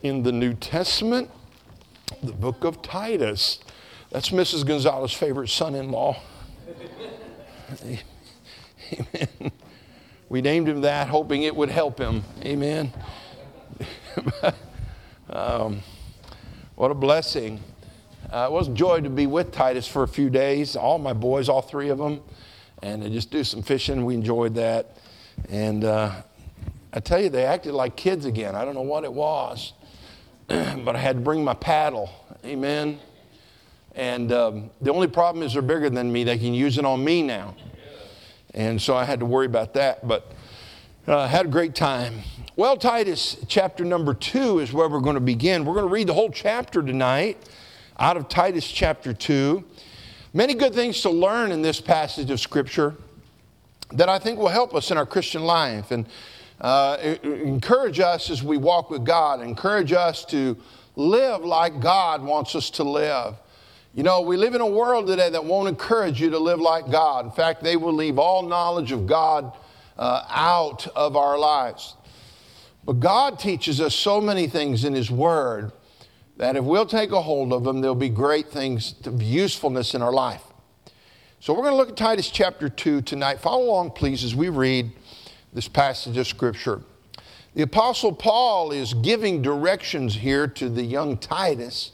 In the New Testament, the book of Titus. That's Mrs. Gonzalez's favorite son-in-law. Amen. We named him that, hoping it would help him. Amen. What a blessing. It was a joy to be with Titus for a few days. All my boys, all three of them. And just do some fishing. We enjoyed that. And I tell you, they acted like kids again. I don't know what it was. But I had to bring my paddle. Amen. And the only problem is they're bigger than me. They can use it on me now. And so I had to worry about that. But had a great time. Well, Titus chapter number 2 is where we're going to begin. We're going to read the whole chapter tonight out of Titus chapter 2. Many good things to learn in this passage of Scripture that I think will help us in our Christian life and encourage us as we walk with God, encourage us to live like God wants us to live. You know, we live in a world today that won't encourage you to live like God. In fact, they will leave all knowledge of God out of our lives. But God teaches us so many things in His Word that if we'll take a hold of them, there'll be great things of usefulness in our life. So we're going to look at Titus chapter 2 tonight. Follow along, please, as we read this passage of Scripture. The Apostle Paul is giving directions here to the young Titus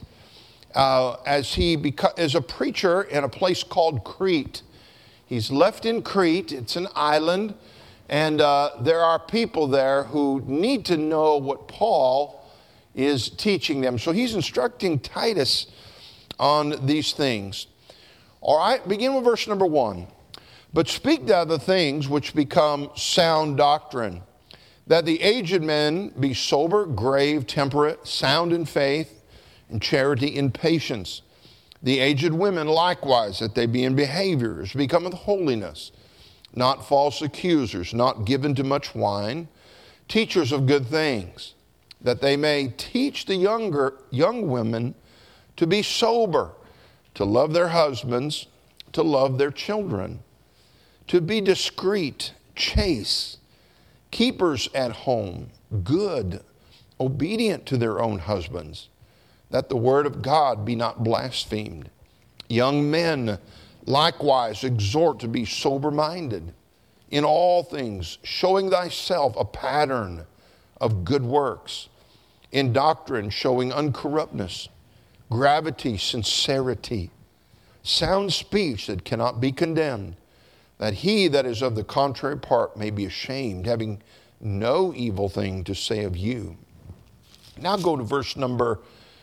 as he is a preacher in a place called Crete. He's left in Crete. It's an island, and there are people there who need to know what Paul is teaching them. So he's instructing Titus on these things. All right, begin with verse number 1. But speak thou the things which become sound doctrine, that the aged men be sober, grave, temperate, sound in faith, in charity, in patience. The aged women likewise, that they be in behaviors, become of holiness, not false accusers, not given to much wine, teachers of good things, that they may teach the young women to be sober, to love their husbands, to love their children, to be discreet, chaste, keepers at home, good, obedient to their own husbands, that the word of God be not blasphemed. Young men likewise exhort to be sober-minded, in all things showing thyself a pattern of good works, in doctrine showing uncorruptness, gravity, sincerity, sound speech that cannot be condemned, that he that is of the contrary part may be ashamed, having no evil thing to say of you. Now go to verse number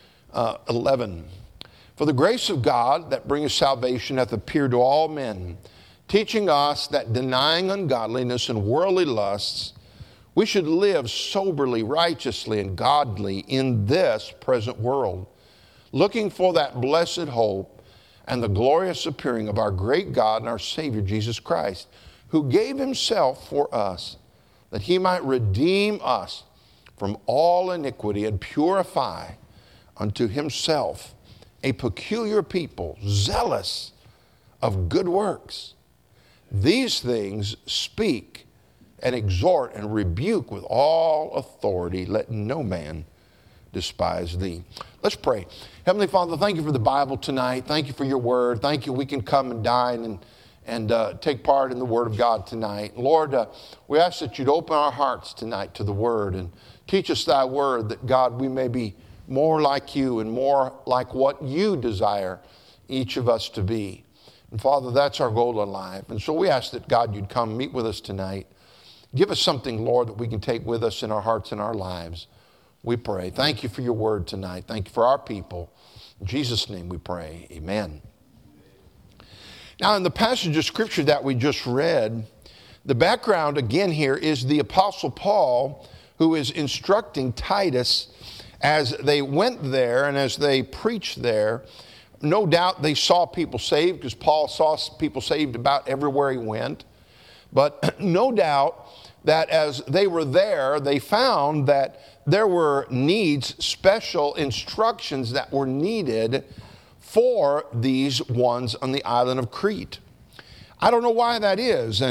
11. For the grace of God that bringeth salvation hath appeared to all men, teaching us that denying ungodliness and worldly lusts, we should live soberly, righteously, and godly in this present world, looking for that blessed hope and the glorious appearing of our great God and our Savior Jesus Christ, who gave himself for us, that he might redeem us from all iniquity and purify unto himself a peculiar people, zealous of good works. These things speak and exhort and rebuke with all authority. Let no man despise thee. Let's pray. Heavenly Father, thank you for the Bible tonight. Thank you for your word. Thank you we can come and dine and take part in the word of God tonight. Lord, we ask that you'd open our hearts tonight to the word and teach us thy word, that God, we may be more like you and more like what you desire each of us to be. And Father, that's our goal in life. And so we ask that God, you'd come meet with us tonight. Give us something, Lord, that we can take with us in our hearts and our lives. We pray. Thank you for your word tonight. Thank you for our people. In Jesus' name we pray. Amen. Now, in the passage of Scripture that we just read, the background again here is the Apostle Paul, who is instructing Titus as they went there and as they preached there. No doubt they saw people saved, because Paul saw people saved about everywhere he went. But no doubt that as they were there, they found that there were needs, special instructions that were needed for these ones on the island of Crete. I don't know why that is. And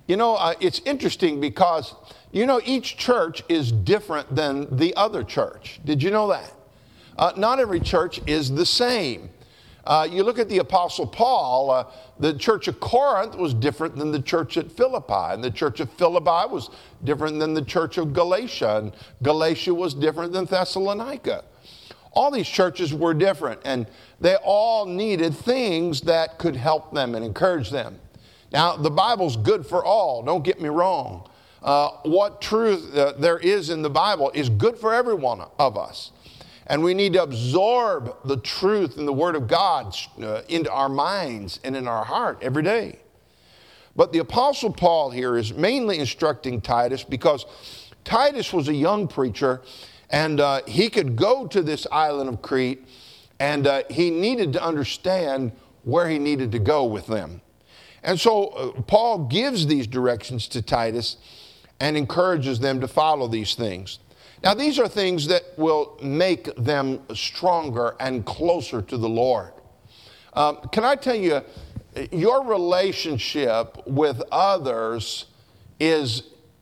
It's interesting because, each church is different than the other church. Did you know that? Not every church is the same. You look at the Apostle Paul, the church of Corinth was different than the church at Philippi, and the church of Philippi was different than the church of Galatia, and Galatia was different than Thessalonica. All these churches were different, and they all needed things that could help them and encourage them. Now, the Bible's good for all, don't get me wrong. What truth there is in the Bible is good for every one of us. And we need to absorb the truth and the Word of God into our minds and in our heart every day. But the Apostle Paul here is mainly instructing Titus because Titus was a young preacher, and he could go to this island of Crete, and he needed to understand where he needed to go with them. And so Paul gives these directions to Titus and encourages them to follow these things. Now, these are things that will make them stronger and closer to the Lord. Can I tell you, your relationship with others is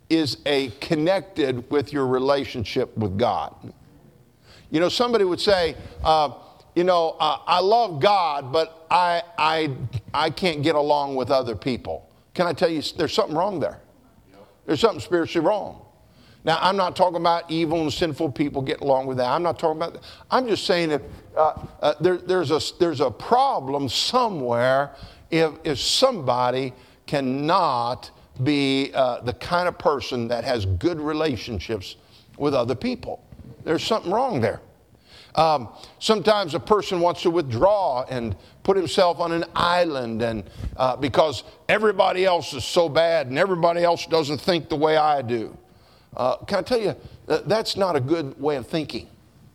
connected with your relationship with God. Somebody would say, I love God, but I can't get along with other people. Can I tell you, there's something wrong there? There's something spiritually wrong. Now, I'm not talking about evil and sinful people getting along with that. I'm not talking about that. I'm just saying that there's a problem somewhere if somebody cannot be the kind of person that has good relationships with other people. There's something wrong there. Sometimes a person wants to withdraw and put himself on an island, and because everybody else is so bad and everybody else doesn't think the way I do. Can I tell you, that's not a good way of thinking.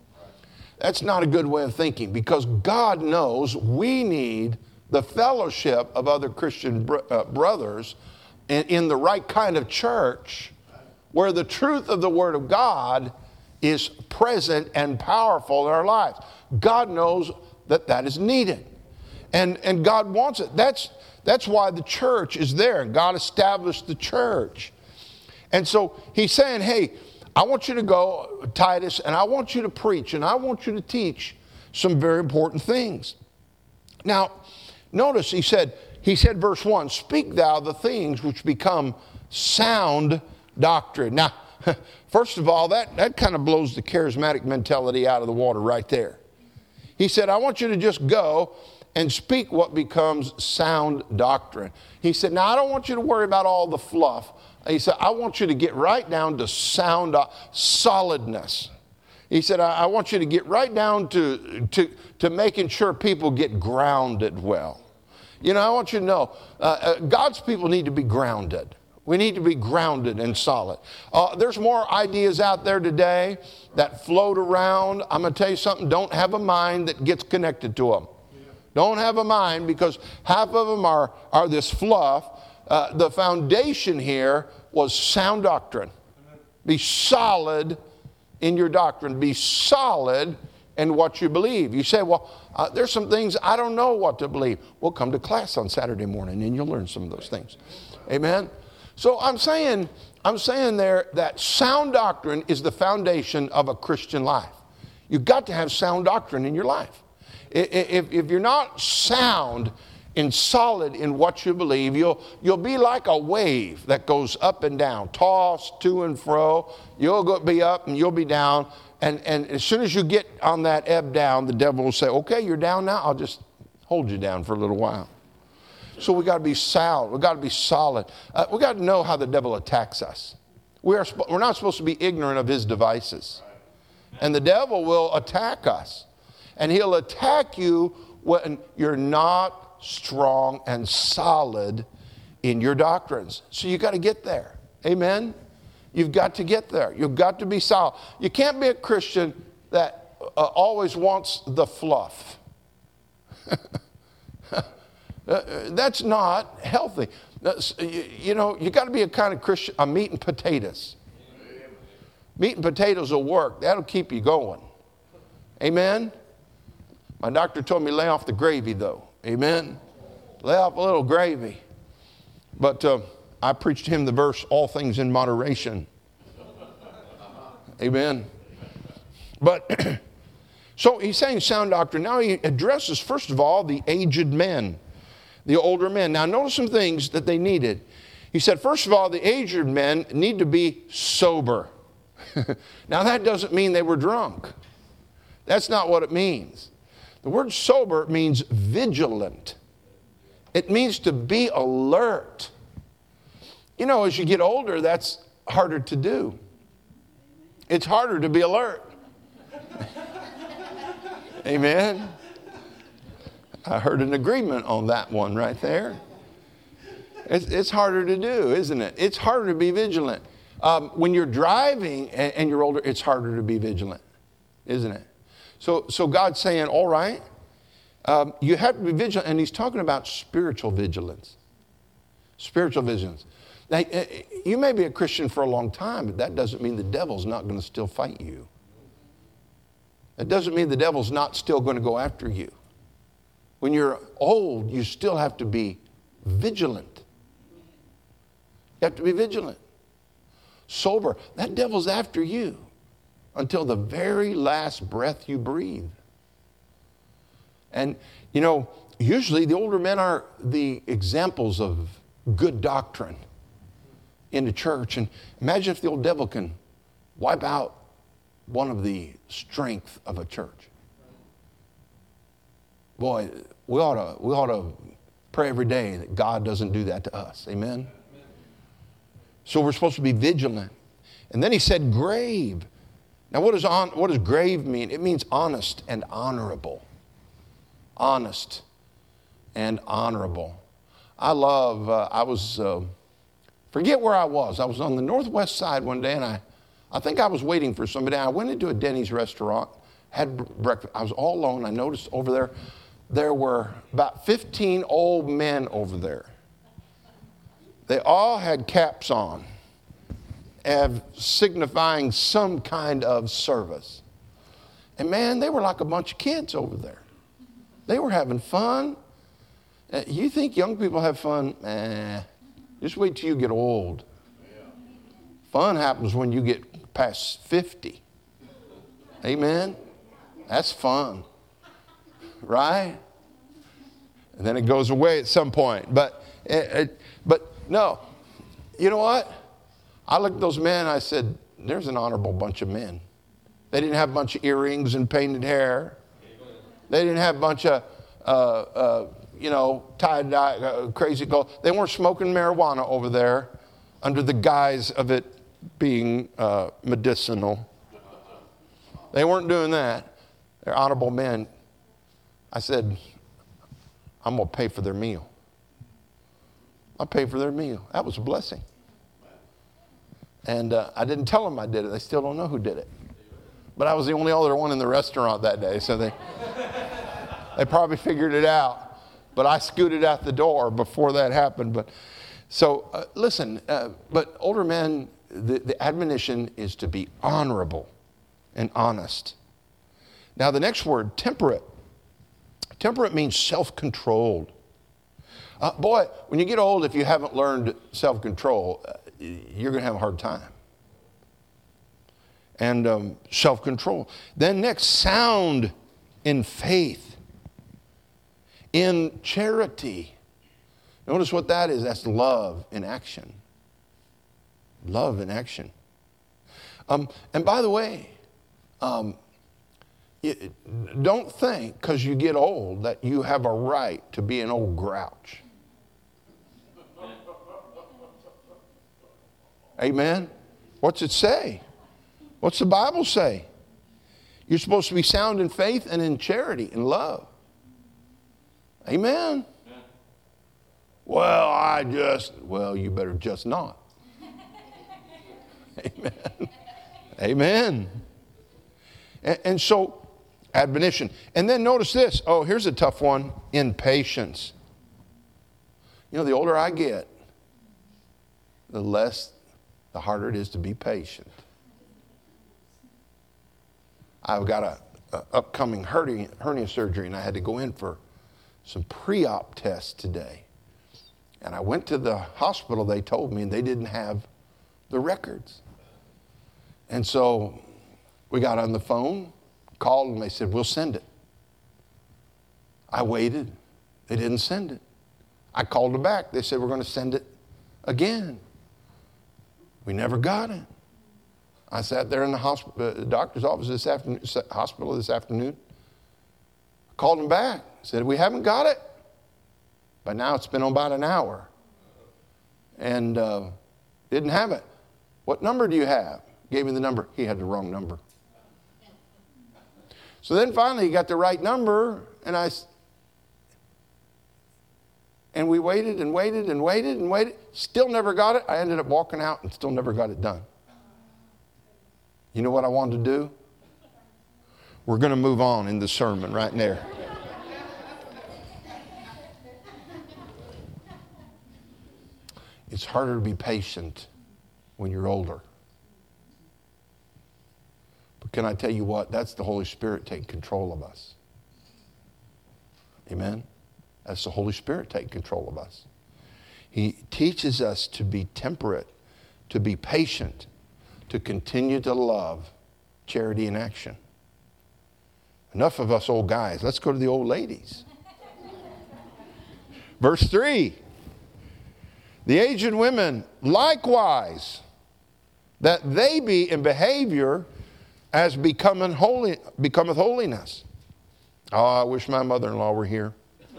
That's not a good way of thinking, because God knows we need the fellowship of other Christian brothers in the right kind of church where the truth of the Word of God is present and powerful in our lives. God knows that is needed. And God wants it. That's why the church is there. God established the church. And so he's saying, hey, I want you to go, Titus, and I want you to preach, and I want you to teach some very important things. Now, notice he said, verse 1, speak thou the things which become sound doctrine. Now, first of all, that kind of blows the charismatic mentality out of the water right there. He said, I want you to just go and speak what becomes sound doctrine. He said, now I don't want you to worry about all the fluff. He said, I want you to get right down to sound solidness. He said, I want you to get right down to making sure people get grounded well. I want you to know, God's people need to be grounded. We need to be grounded and solid. There's more ideas out there today that float around. I'm going to tell you something, don't have a mind that gets connected to them. Don't have a mind, because half of them are this fluff. The foundation here was sound doctrine. Be solid in your doctrine. Be solid in what you believe. You say, well, there's some things I don't know what to believe. Well, come to class on Saturday morning and you'll learn some of those things. Amen? So I'm saying there that sound doctrine is the foundation of a Christian life. You've got to have sound doctrine in your life. If you're not sound and solid in what you believe, you'll be like a wave that goes up and down, tossed to and fro. You'll be up and you'll be down. And as soon as you get on that ebb down, the devil will say, okay, you're down now. I'll just hold you down for a little while. So we got to be sound. We got to be solid. We got to know how the devil attacks us. We're not supposed to be ignorant of his devices. And the devil will attack us. And he'll attack you when you're not strong and solid in your doctrines. So you got to get there. Amen? You've got to get there. You've got to be solid. You can't be a Christian that always wants the fluff. That's not healthy. You got to be a kind of Christian, a meat and potatoes. Meat and potatoes will work. That'll keep you going. Amen? My doctor told me lay off the gravy, though. Amen? Lay off a little gravy. But I preached him the verse, all things in moderation. Amen. But, so he's saying sound doctrine. Now he addresses, first of all, the aged men, the older men. Now notice some things that they needed. He said, first of all, the aged men need to be sober. Now that doesn't mean they were drunk. That's not what it means. The word sober means vigilant. It means to be alert. You know, as you get older, that's harder to do. It's harder to be alert. Amen. I heard an agreement on that one right there. It's harder to do, isn't it? It's harder to be vigilant. When you're driving and you're older, it's harder to be vigilant, isn't it? So God's saying, all right, you have to be vigilant. And he's talking about spiritual vigilance. Spiritual vigilance. Now, you may be a Christian for a long time, but that doesn't mean the devil's not going to still fight you. That doesn't mean the devil's not still going to go after you. When you're old, you still have to be vigilant. You have to be vigilant. Sober. That devil's after you until the very last breath you breathe. And, you know, usually the older men are the examples of good doctrine in the church. And imagine if the old devil can wipe out one of the strength of a church. Boy, we ought to pray every day that God doesn't do that to us. Amen? So we're supposed to be vigilant. And then he said grave. Now what does grave mean? It means honest and honorable. Honest and honorable. I was, forget where I was. I was on the northwest side one day, and I think I was waiting for somebody. I went into a Denny's restaurant, had breakfast. I was all alone. I noticed over there were about 15 old men over there. They all had caps on, signifying some kind of service. And man, they were like a bunch of kids over there. They were having fun. You think young people have fun? Just wait till you get old. Fun happens when you get past 50. Amen? That's fun. Right? And then it goes away at some point. But no. You know what? I looked at those men and I said, there's an honorable bunch of men. They didn't have a bunch of earrings and painted hair. They didn't have a bunch of, tie-dye, crazy gold. They weren't smoking marijuana over there under the guise of it being medicinal. They weren't doing that. They're honorable men. I said, I'm going to pay for their meal. I'll pay for their meal. That was a blessing. And I didn't tell them I did it. They still don't know who did it. But I was the only other one in the restaurant that day, so they probably figured it out. But I scooted out the door before that happened. But so listen, but older men, the admonition is to be honorable and honest. Now the next word, temperate. Temperate means self-controlled. Boy, when you get old, if you haven't learned self-control, you're going to have a hard time. And self-control. Then next, sound in faith, in charity. Notice what that is. That's love in action. Love in action. And by the way, don't think because you get old that you have a right to be an old grouch. Amen? What's it say? What's the Bible say? You're supposed to be sound in faith and in charity and love. Amen? Well, you better just not. Amen. Amen. And so, admonition. And then notice this. Oh, here's a tough one. In patience. You know, the older I get, the harder it is to be patient. I've got a upcoming hernia surgery, and I had to go in for some pre-op tests today. And I went to the hospital, they told me, and they didn't have the records. And so we got on the phone, called, and they said, we'll send it. I waited. They didn't send it. I called them back. They said, we're going to send it again. We never got it. I sat there in the doctor's office hospital this afternoon. Called them back. Said, we haven't got it. By now it's been about an hour. And didn't have it. What number do you have? Gave me the number. He had the wrong number. So then finally he got the right number, and we waited and waited and waited and waited. Still never got it. I ended up walking out and still never got it done. You know what I wanted to do? We're going to move on in the sermon right there. It's harder to be patient when you're older. But can I tell you what? That's the Holy Spirit taking control of us. Amen? That's the Holy Spirit taking control of us. He teaches us to be temperate, to be patient, to continue to love. Charity in action. Enough of us old guys. Let's go to the old ladies. Verse 3. The aged women likewise, that they be in behavior as becometh holiness. Oh, I wish my mother-in-law were here.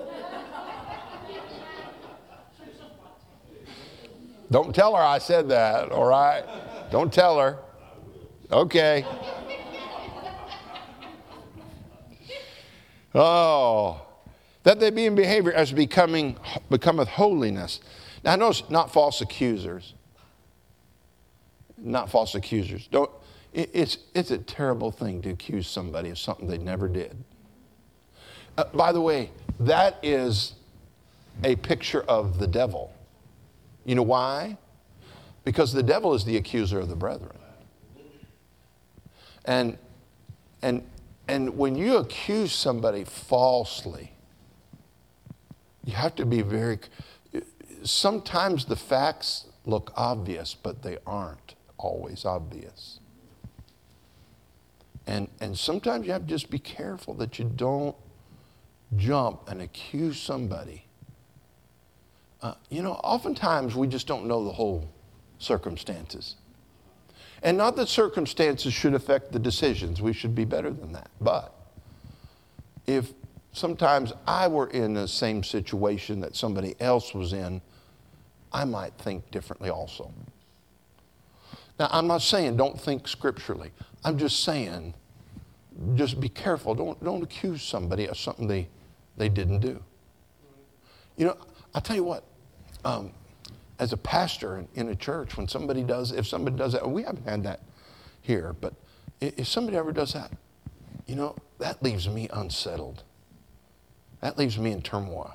Don't tell her I said that, all right? Don't tell her. Okay. Oh, that they be in behavior as becometh holiness. Now, notice, not false accusers. Not false accusers. It's a terrible thing to accuse somebody of something they never did. By the way, that is a picture of the devil. You know why? Because the devil is the accuser of the brethren. And when you accuse somebody falsely, you have to be very... Sometimes the facts look obvious, but they aren't always obvious. And sometimes you have to just be careful that you don't jump and accuse somebody. Oftentimes we just don't know the whole circumstances. And not that circumstances should affect the decisions. We should be better than that. But if sometimes I were in the same situation that somebody else was in, I might think differently also. Now, I'm not saying don't think scripturally. I'm just saying just be careful. Don't accuse somebody of something they didn't do. I'll tell you what. As a pastor in a church, if somebody does that, we haven't had that here, but if somebody ever does that, that leaves me unsettled. That leaves me in turmoil.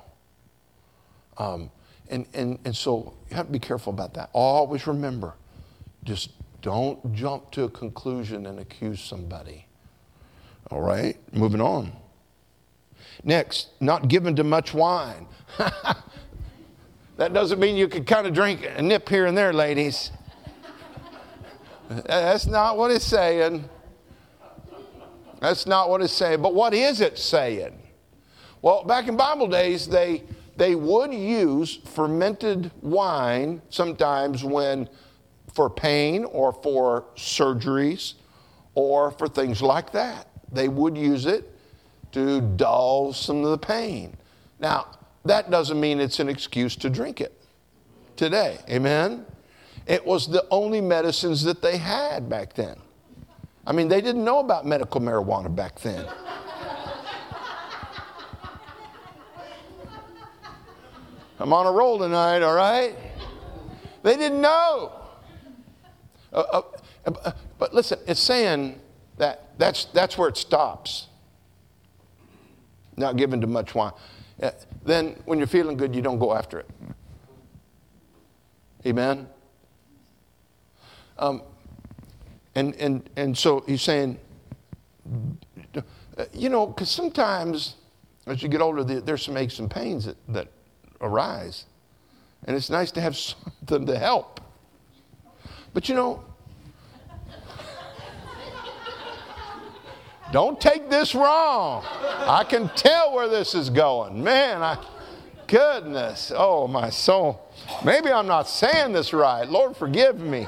And so you have to be careful about that. Always remember, just don't jump to a conclusion and accuse somebody. All right, moving on. Next, not given to much wine. That doesn't mean you can kind of drink a nip here and there, ladies. That's not what it's saying. That's not what it's saying. But what is it saying? Well, back in Bible days, they would use fermented wine sometimes for pain or for surgeries or for things like that. They would use it to dull some of the pain. Now, that doesn't mean it's an excuse to drink it today. Amen? It was the only medicines that they had back then. I mean, they didn't know about medical marijuana back then. I'm on a roll tonight, all right? They didn't know. But listen, it's saying that that's where it stops. Not given to much wine. Then when you're feeling good, you don't go after it. Amen? And so he's saying, because sometimes as you get older, there's some aches and pains that arise. And it's nice to have something to help. But you know, don't take this wrong. I can tell where this is going. Man, goodness, oh my soul. Maybe I'm not saying this right. Lord, forgive me.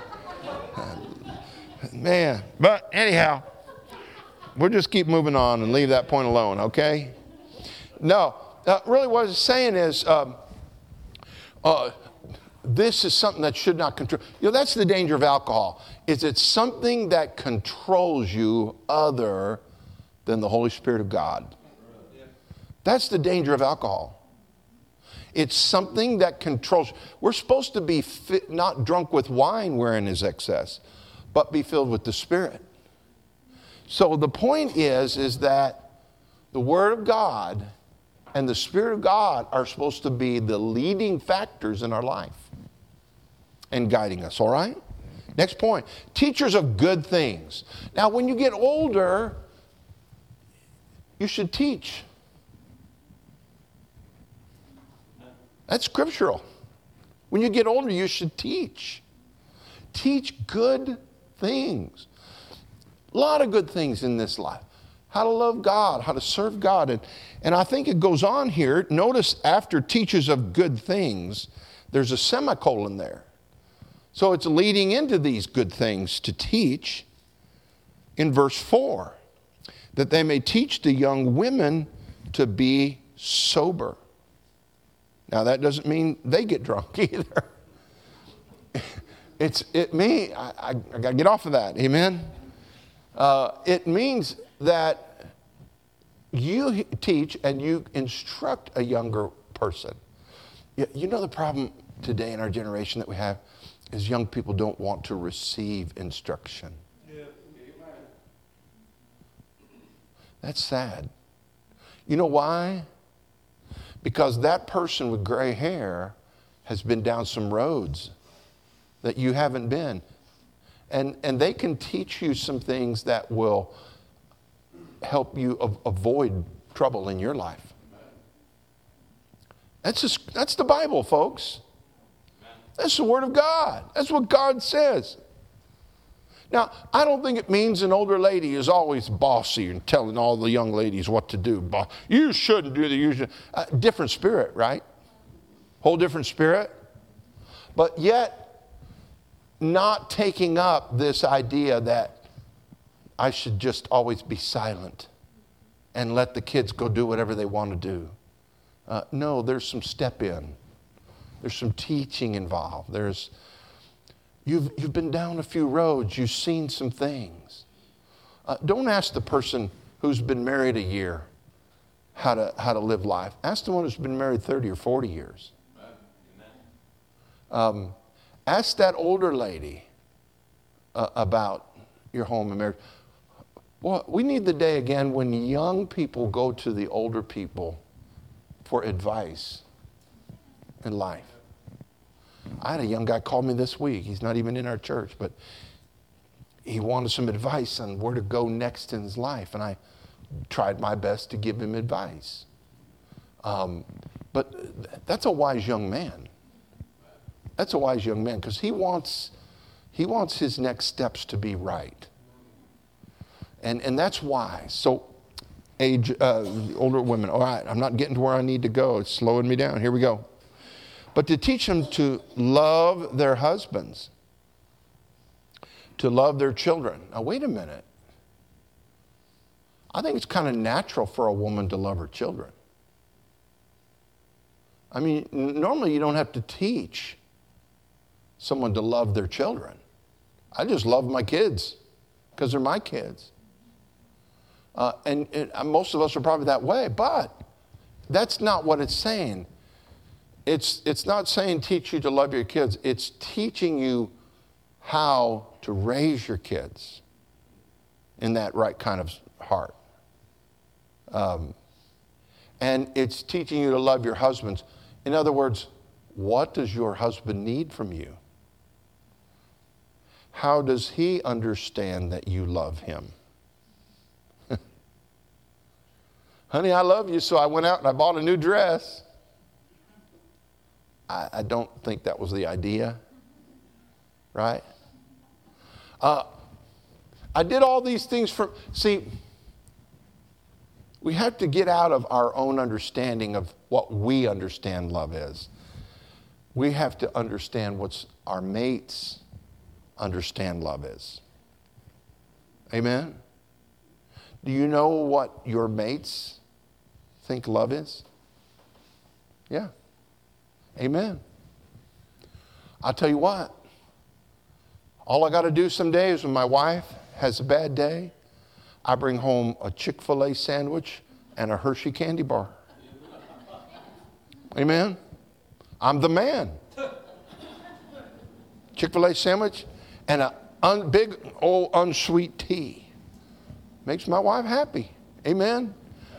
Man, but anyhow, we'll just keep moving on and leave that point alone, okay? No, really what it's saying is this is something that should not control. You know, that's the danger of alcohol, is it's something that controls you other than the Holy Spirit of God. That's the danger of alcohol. It's something that controls. We're supposed to be not drunk with wine wherein is excess, but be filled with the Spirit. So the point is that the Word of God and the Spirit of God are supposed to be the leading factors in our life and guiding us, all right? Next point, teachers of good things. Now, when you get older, you should teach. That's scriptural. When you get older, you should teach. Teach good things. A lot of good things in this life. How to love God, how to serve God. And I think it goes on here. Notice after teachers of good things, there's a semicolon there. So it's leading into these good things to teach in verse 4, that they may teach the young women to be sober. Now, that doesn't mean they get drunk either. I got to get off of that. Amen? It means that you teach and you instruct a younger person. You know the problem today in our generation that we have is young people don't want to receive instruction. Yeah. That's sad. You know why? Because that person with gray hair has been down some roads that you haven't been. And they can teach you some things that will help you avoid trouble in your life. That's the Bible, folks. That's the Word of God. That's what God says. Now, I don't think it means an older lady is always bossy and telling all the young ladies what to do. You shouldn't do that. Different spirit, right? Whole different spirit. But yet, not taking up this idea that I should just always be silent and let the kids go do whatever they want to do. No, there's some step in. There's some teaching involved. You've been down a few roads. You've seen some things. Don't ask the person who's been married a year how to live life. Ask the one who's been married 30 or 40 years. Ask that older lady about your home and marriage. Well, we need the day again when young people go to the older people for advice in life. I had a young guy call me this week. He's not even in our church, but he wanted some advice on where to go next in his life, and I tried my best to give him advice. But that's a wise young man. That's a wise young man because he wants his next steps to be right. And that's wise. So older women, all right, I'm not getting to where I need to go. It's slowing me down. Here we go. But to teach them to love their husbands, to love their children. Now, wait a minute. I think it's kind of natural for a woman to love her children. I mean, normally you don't have to teach someone to love their children. I just love my kids because they're my kids. And most of us are probably that way, but that's not what it's saying. It's not saying teach you to love your kids. It's teaching you how to raise your kids in that right kind of heart. And it's teaching you to love your husbands. In other words, what does your husband need from you? How does he understand that you love him? Honey, I love you, so I went out and I bought a new dress. I don't think that was the idea, right? I did all these things we have to get out of our own understanding of what we understand love is. We have to understand what our mates understand love is. Amen? Do you know what your mates think love is? Yeah. Amen. I'll tell you what. All I got to do some days when my wife has a bad day, I bring home a Chick-fil-A sandwich and a Hershey candy bar. Amen? I'm the man. Chick-fil-A sandwich and a big old unsweet tea. Makes my wife happy. Amen?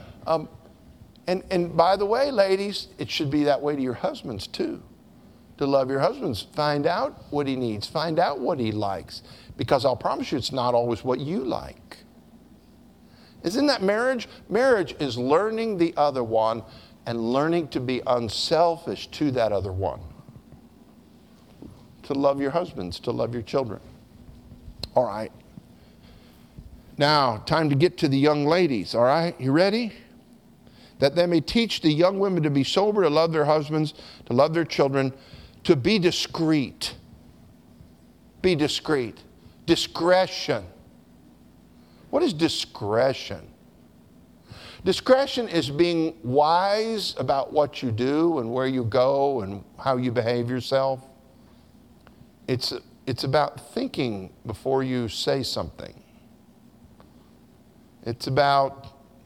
And by the way, ladies, it should be that way to your husbands too. To love your husbands. Find out what he needs. Find out what he likes. Because I'll promise you it's not always what you like. Isn't that marriage? Marriage is learning the other one and learning to be unselfish to that other one. To love your husbands, to love your children. All right. Now, time to get to the young ladies, all right? You ready? That they may teach the young women to be sober, to love their husbands, to love their children, to be discreet. Be discreet. Discretion. What is discretion? Discretion is being wise about what you do and where you go and how you behave yourself. It's about thinking before you say something. It's about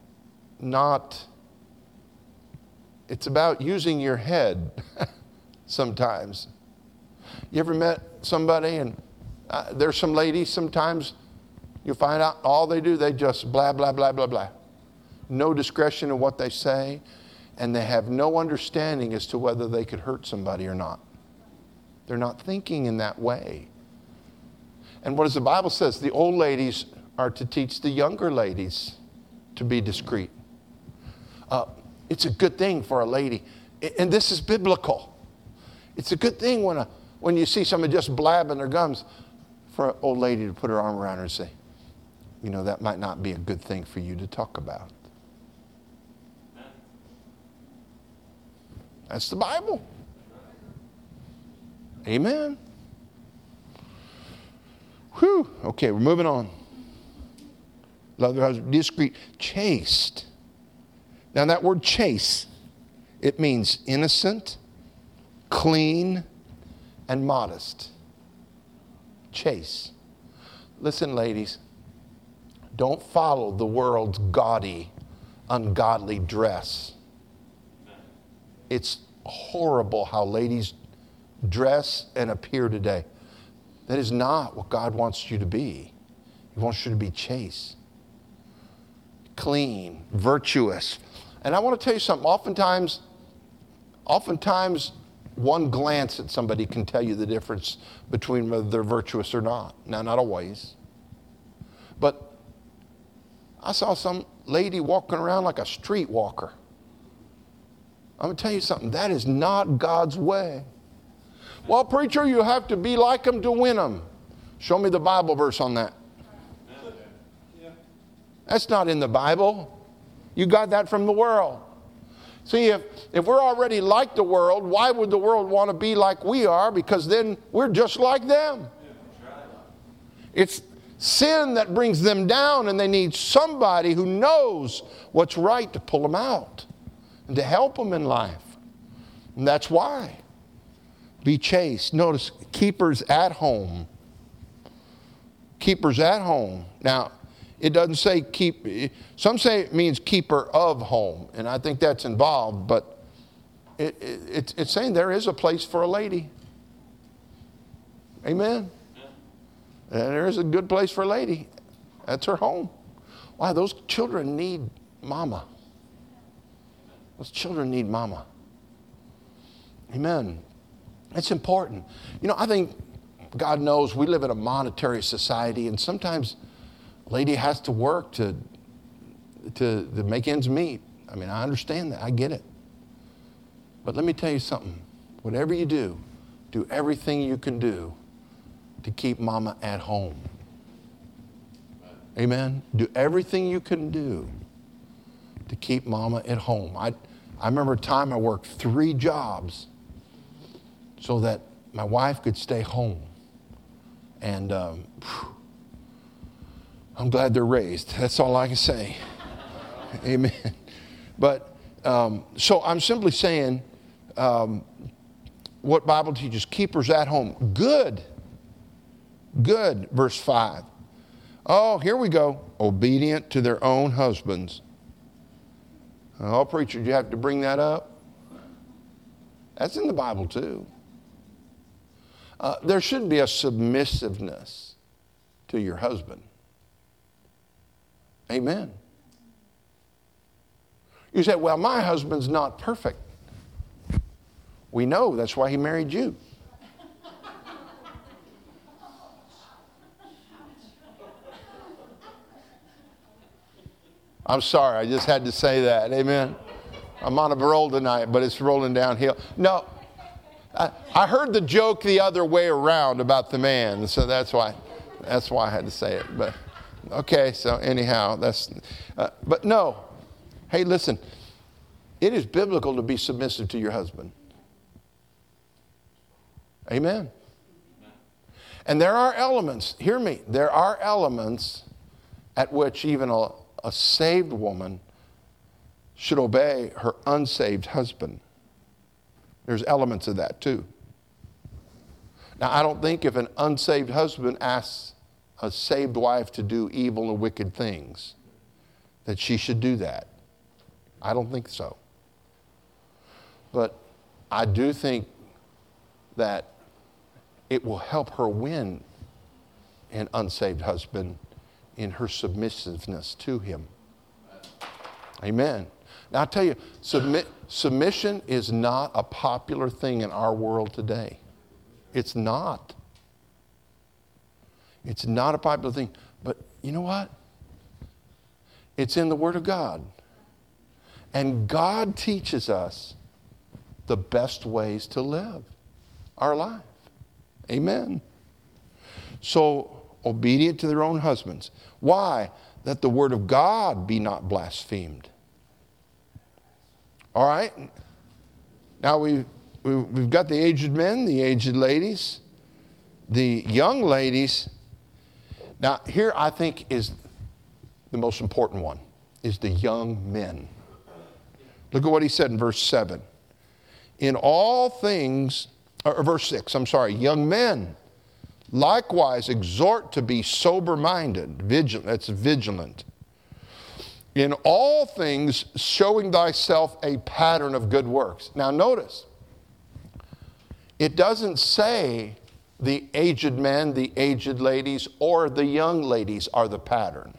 using your head sometimes. You ever met somebody and there's some ladies sometimes you find out all they do, they just blah, blah, blah, blah, blah. No discretion in what they say, and they have no understanding as to whether they could hurt somebody or not. They're not thinking in that way. And what does the Bible says? The old ladies are to teach the younger ladies to be discreet. It's a good thing for a lady, and this is biblical. It's a good thing when you see somebody just blabbing their gums, for an old lady to put her arm around her and say, you know, that might not be a good thing for you to talk about. That's the Bible. Amen. Whew. Okay, we're moving on. Love their husband, discreet, chaste. Now that word chaste, it means innocent, clean, and modest. Chaste. Listen, ladies, don't follow the world's gaudy, ungodly dress. It's horrible how ladies dress and appear today. That is not what God wants you to be. He wants you to be chaste, clean, virtuous. And I want to tell you something. Oftentimes, one glance at somebody can tell you the difference between whether they're virtuous or not. Now, not always. But I saw some lady walking around like a street walker. I'm going to tell you something. That is not God's way. Well, preacher, you have to be like them to win them. Show me the Bible verse on that. That's not in the Bible. You got that from the world. See, if we're already like the world, why would the world want to be like we are? Because then we're just like them. It's sin that brings them down, and they need somebody who knows what's right to pull them out and to help them in life. And that's why. Be chaste. Notice, keepers at home. Keepers at home. Now, it doesn't say keep. Some say it means keeper of home, and I think that's involved, but it's saying there is a place for a lady. Amen? And there is a good place for a lady. That's her home. Wow, those children need mama. Those children need mama. Amen. It's important. You know, I think God knows we live in a monetary society, and sometimes a lady has to work to make ends meet. I mean, I understand that. I get it. But let me tell you something. whatever you do everything you can do to keep mama at home. Amen? Do everything you can do to keep mama at home. I remember a time I worked 3 jobs so that my wife could stay home. And I'm glad they're raised. That's all I can say. Amen. But so I'm simply saying what Bible teaches, keepers at home. Good. Verse 5. Oh, here we go. Obedient to their own husbands. Oh, preacher, do you have to bring that up? That's in the Bible too. There should be a submissiveness to your husband. Amen. You say, well, my husband's not perfect. We know, that's why he married you. I'm sorry, I just had to say that. Amen. I'm on a roll tonight, but it's rolling downhill. No, I heard the joke the other way around about the man, so that's why I had to say it. But okay, so anyhow, but no. Hey, listen, it is biblical to be submissive to your husband. Amen. And there are elements, hear me, there are elements at which even a saved woman should obey her unsaved husband. There's elements of that too. Now, I don't think if an unsaved husband asks a saved wife to do evil and wicked things, that she should do that. I don't think so. But I do think that it will help her win an unsaved husband in her submissiveness to him. Amen. Now, I'll tell you, submission is not a popular thing in our world today. It's not. It's not a popular thing. But you know what? It's in the Word of God. And God teaches us the best ways to live our life. Amen. So, obedient to their own husbands. Why? That the word of God be not blasphemed. All right? Now we've got the aged men, the aged ladies, the young ladies. Now here I think is the most important one, is the young men. Look at what he said in verse 7. In all things, or verse 6, I'm sorry, young men, likewise exhort to be sober-minded, vigilant, that's vigilant. In all things, showing thyself a pattern of good works. Now notice, it doesn't say the aged men, the aged ladies, or the young ladies are the pattern.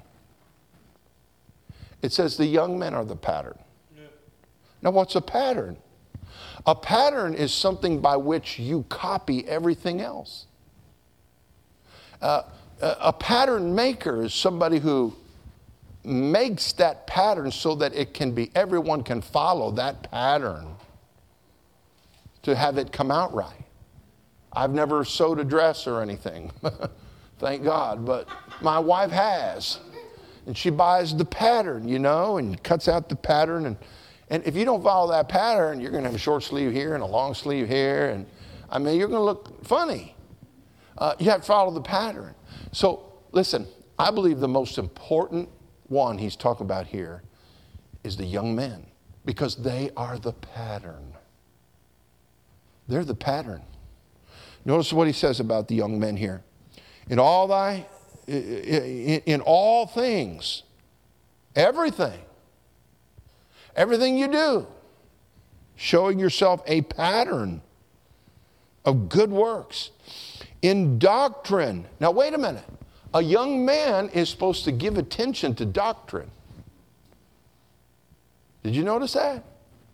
It says the young men are the pattern. Yeah. Now what's a pattern? A pattern is something by which you copy everything else. A pattern maker is somebody who makes that pattern so that it can be, everyone can follow that pattern to have it come out right. I've never sewed a dress or anything, thank God, but my wife has. And she buys the pattern, you know, and cuts out the pattern. And if you don't follow that pattern, you're going to have a short sleeve here and a long sleeve here. And I mean, you're going to look funny. You have to follow the pattern. So, listen, I believe the most important one he's talking about here is the young men, because they are the pattern. They're the pattern. Notice what he says about the young men here. In all things, everything you do, showing yourself a pattern of good works. In doctrine. Now, wait a minute. A young man is supposed to give attention to doctrine. Did you notice that?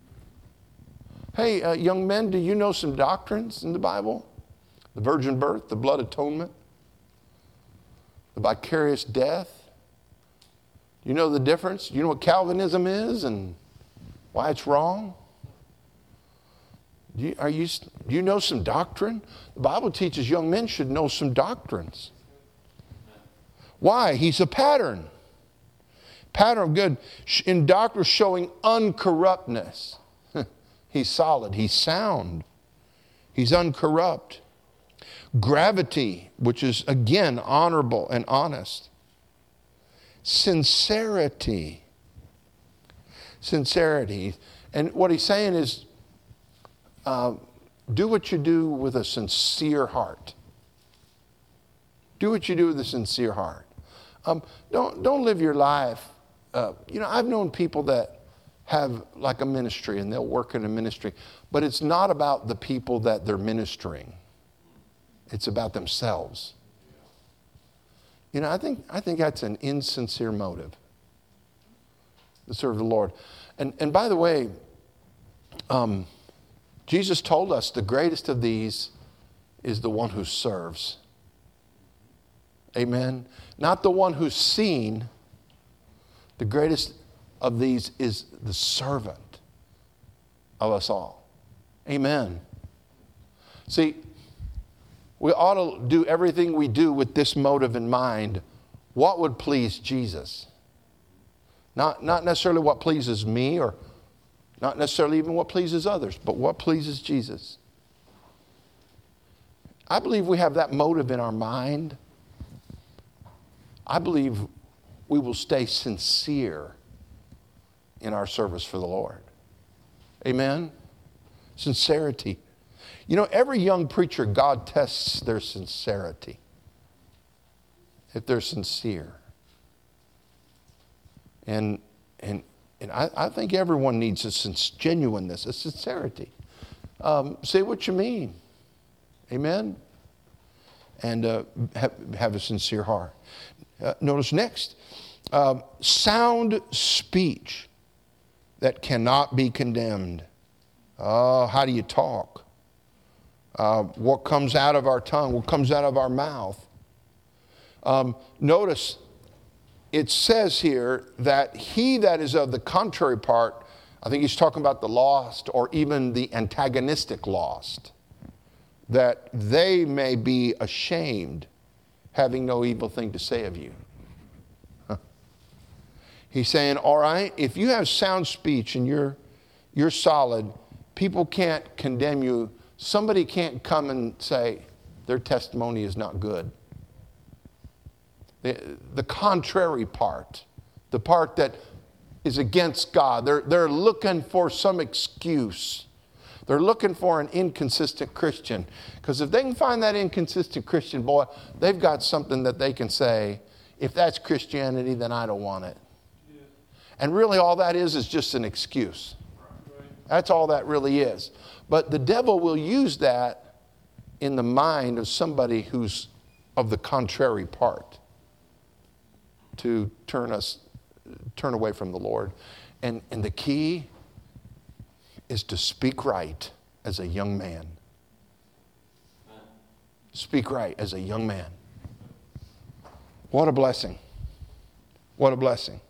Hey, young men, do you know some doctrines in the Bible? The virgin birth, the blood atonement, the vicarious death. Do you know the difference? Do you know what Calvinism is and why it's wrong? Do you know some doctrine? The Bible teaches young men should know some doctrines. Why? He's a pattern. Pattern of good. In doctrine showing uncorruptness. He's solid. He's sound. He's uncorrupt. Gravity, which is, again, honorable and honest. Sincerity. Sincerity. And what he's saying is, do what you do with a sincere heart. Do what you do with a sincere heart. Don't live your life. I've known people that have like a ministry and they'll work in a ministry, but it's not about the people that they're ministering. It's about themselves. I think that's an insincere motive to serve the Lord. And by the way, Jesus told us the greatest of these is the one who serves. Amen. Not the one who's seen. The greatest of these is the servant of us all. Amen. See, we ought to do everything we do with this motive in mind. What would please Jesus? Not necessarily what pleases me, or not necessarily even what pleases others, but what pleases Jesus. I believe we have that motive in our mind. I believe we will stay sincere in our service for the Lord. Amen? Sincerity. Every young preacher, God tests their sincerity. If they're sincere. And I think everyone needs a genuineness, a sincerity. Say what you mean. Amen? And have a sincere heart. Notice next, sound speech that cannot be condemned. How do you talk? What comes out of our tongue? What comes out of our mouth? Notice it says here that he that is of the contrary part, I think he's talking about the lost or even the antagonistic lost, that they may be ashamed, having no evil thing to say of you. He's saying, all right, if you have sound speech and you're solid, people can't condemn you. Somebody can't come and say their testimony is not good. The contrary part, the part that is against God, they're looking for some excuse. They're looking for an inconsistent Christian. Because if they can find that inconsistent Christian, boy, they've got something that they can say, if that's Christianity, then I don't want it. Yeah. And really all that is just an excuse. Right. That's all that really is. But the devil will use that in the mind of somebody who's of the contrary part to turn away from the Lord. And the key is to speak right as a young man. Speak right as a young man. What a blessing. What a blessing.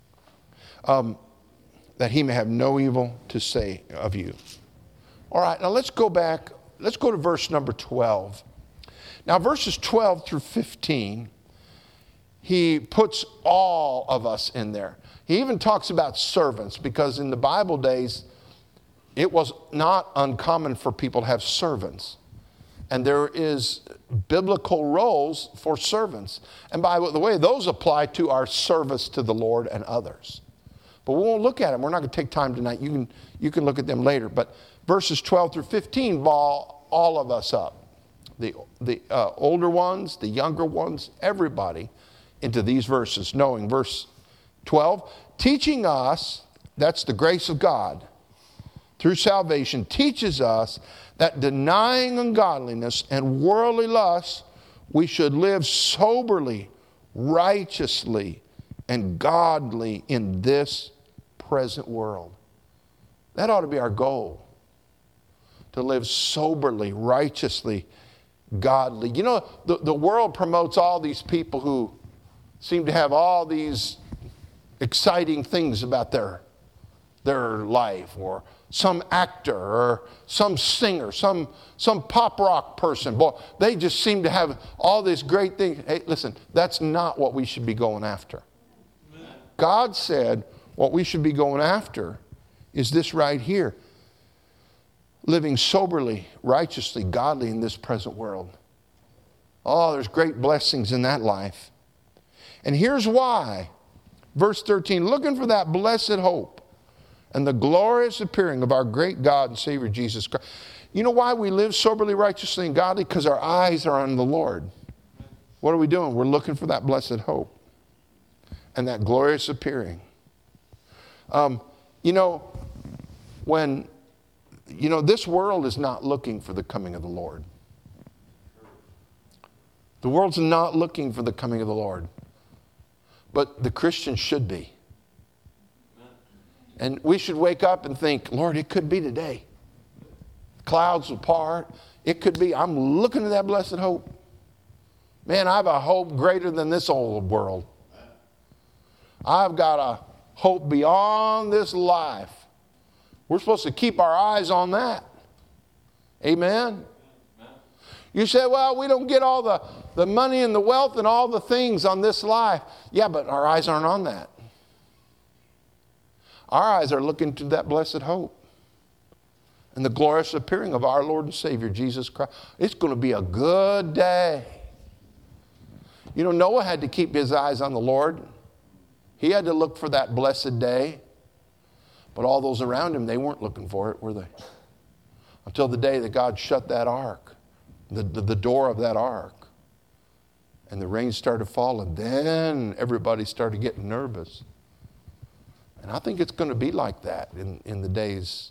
That he may have no evil to say of you. All right, now let's go back. Let's go to verse number 12. Now, verses 12 through 15, he puts all of us in there. He even talks about servants, because in the Bible days, it was not uncommon for people to have servants. And there is biblical roles for servants. And by the way, those apply to our service to the Lord and others. But we won't look at them. We're not going to take time tonight. You can look at them later. But verses 12 through 15 ball all of us up. The older ones, the younger ones, everybody into these verses, knowing verse 12, teaching us, that's the grace of God, through salvation, teaches us that denying ungodliness and worldly lusts, we should live soberly, righteously, and godly in this present world. That ought to be our goal, to live soberly, righteously, godly. You know, the world promotes all these people who seem to have all these exciting things about their their life, or some actor, or some singer, some pop rock person. Boy, they just seem to have all this great thing. Hey, listen, that's not what we should be going after. Amen. God said what we should be going after is this right here. Living soberly, righteously, godly in this present world. Oh, there's great blessings in that life. And here's why. Verse 13, looking for that blessed hope and the glorious appearing of our great God and Savior Jesus Christ. You know why we live soberly, righteously, and godly? Because our eyes are on the Lord. What are we doing? We're looking for that blessed hope and that glorious appearing. This world is not looking for the coming of the Lord. The world's not looking for the coming of the Lord. But the Christian should be. And we should wake up and think, Lord, it could be today. Clouds will part. It could be. I'm looking at that blessed hope. Man, I have a hope greater than this old world. I've got a hope beyond this life. We're supposed to keep our eyes on that. Amen? You say, well, we don't get all the money and the wealth and all the things on this life. Yeah, but our eyes aren't on that. Our eyes are looking to that blessed hope and the glorious appearing of our Lord and Savior, Jesus Christ. It's going to be a good day. You know, Noah had to keep his eyes on the Lord. He had to look for that blessed day. But all those around him, they weren't looking for it, were they? Until the day that God shut that ark, the door of that ark. And the rain started falling. Then everybody started getting nervous. And I think it's going to be like that in the days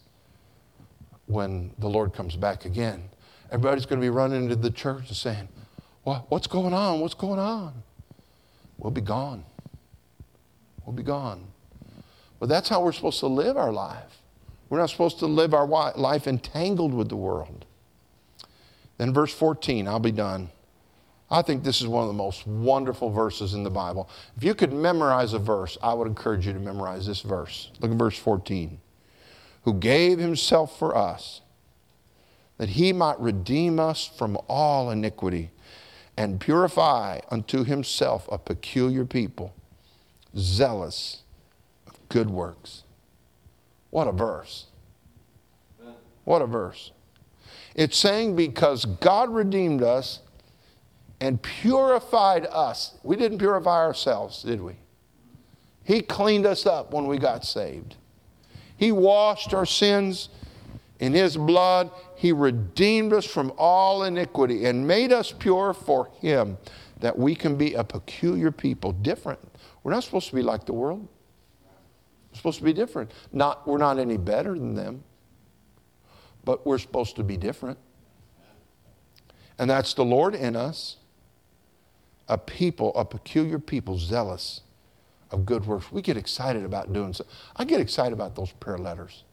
when the Lord comes back again. Everybody's going to be running into the church and saying, what's going on? What's going on? We'll be gone. We'll be gone. But that's how we're supposed to live our life. We're not supposed to live our life entangled with the world. Then verse 14, I'll be done. I think this is one of the most wonderful verses in the Bible. If you could memorize a verse, I would encourage you to memorize this verse. Look at verse 14. Who gave himself for us, that he might redeem us from all iniquity and purify unto himself a peculiar people, zealous of good works. What a verse. What a verse. It's saying because God redeemed us and purified us. We didn't purify ourselves, did we? He cleaned us up when we got saved. He washed our sins in his blood. He redeemed us from all iniquity and made us pure for him, that we can be a peculiar people, different. We're not supposed to be like the world. We're supposed to be different. We're not any better than them, but we're supposed to be different. And that's the Lord in us. A people, a peculiar people, zealous of good works. We get excited about doing so. I get excited about those prayer letters.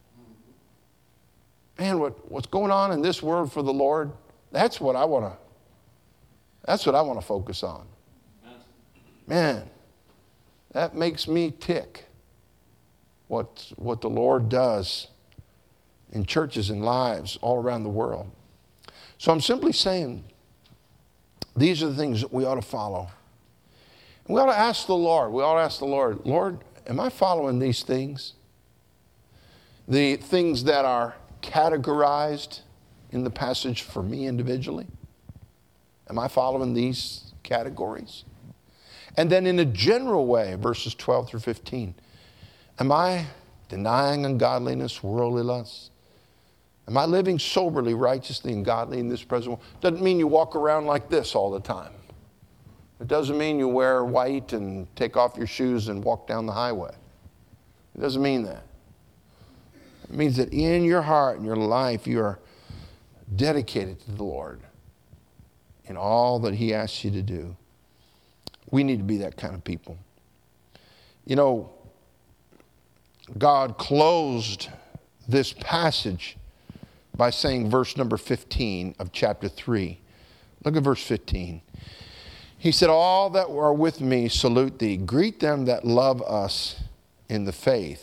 Man, what's going on in this world for the Lord? That's what I want to focus on. Man, that makes me tick. What the Lord does in churches and lives all around the world. So I'm simply saying, these are the things that we ought to follow. And we ought to ask the Lord. Lord, am I following these things? The things that are categorized in the passage for me individually? Am I following these categories? And then in a general way, verses 12 through 15, am I denying ungodliness, worldly lusts? Am I living soberly, righteously, and godly in this present world? Doesn't mean you walk around like this all the time. It doesn't mean you wear white and take off your shoes and walk down the highway. It doesn't mean that. It means that in your heart and your life, you are dedicated to the Lord in all that he asks you to do. We need to be that kind of people. You know, God closed this passage by saying verse number 15 of chapter 3. Look at verse 15. He said, all that are with me salute thee. Greet them that love us in the faith.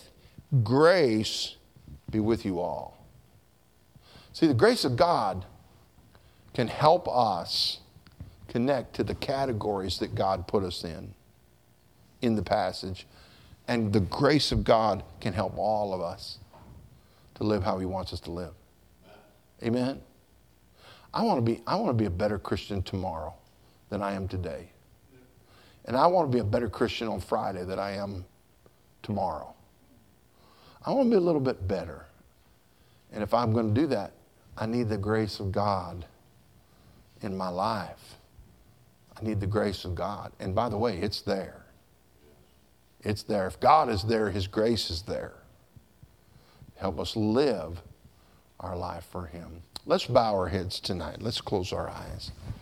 Grace be with you all. See, the grace of God can help us connect to the categories that God put us in the passage. And the grace of God can help all of us to live how he wants us to live. Amen? I want to be a better Christian tomorrow than I am today. And I want to be a better Christian on Friday than I am tomorrow. I want to be a little bit better. And if I'm going to do that, I need the grace of God in my life. I need the grace of God. And by the way, it's there. It's there. If God is there, his grace is there. Help us live our life for him. Let's bow our heads tonight. Let's close our eyes.